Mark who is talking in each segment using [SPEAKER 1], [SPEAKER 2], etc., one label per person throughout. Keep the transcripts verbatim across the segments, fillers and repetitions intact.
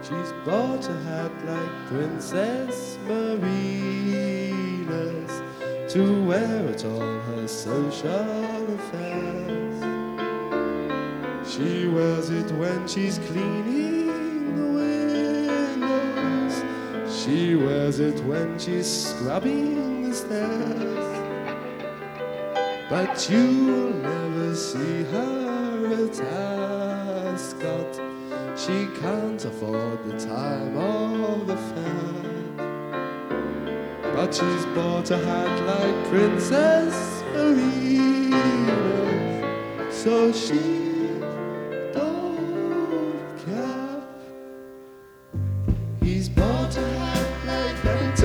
[SPEAKER 1] She's bought a hat like Princess Marina's to wear at all her social affairs. She wears it when she's cleaning the windows. She wears it when she's scrubbing the stairs. But you'll never see her at Ascot. She can't afford the time of the fair. But she's bought a hat like Princess Marina, so she don't care. He's bought a hat like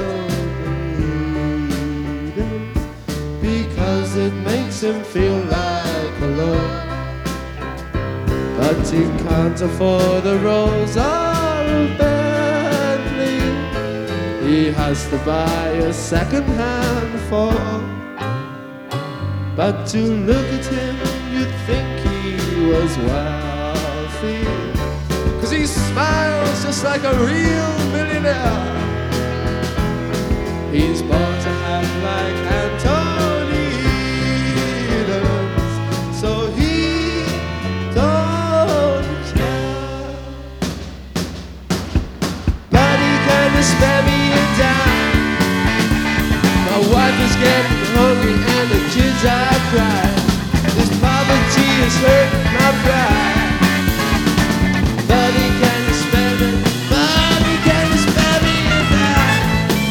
[SPEAKER 1] Anthony because it makes him feel like a lord. But he can't afford a Rolls or a Bentley. He has to buy a second-hand Ford. But to look at him, you'd think he was wealthy, 'cause he smiles just like a real millionaire. He's bought a hat like Anthony Edens, so he spare me a dime. My wife is getting hungry and the kids are crying. This poverty is hurting my pride. Buddy, can you spare me? Buddy, can you spare me a dime?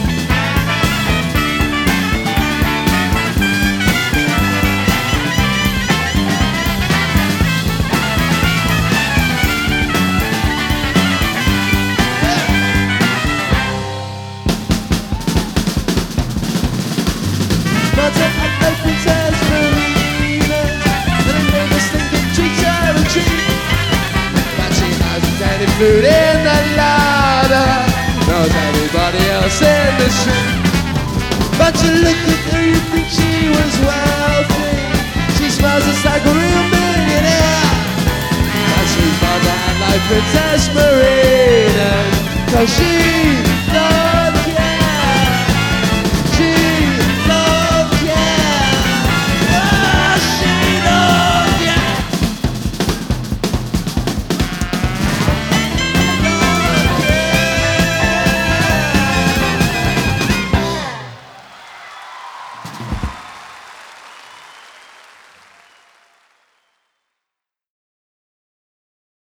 [SPEAKER 1] But I like Princess Marina, and it made us think of treats are a treat. But she hasn't any food in the larder, knows everybody else in the street. But you look at her, you think she was wealthy. She smells just like a real millionaire. But she's bought a hat like Princess Marina, 'cause she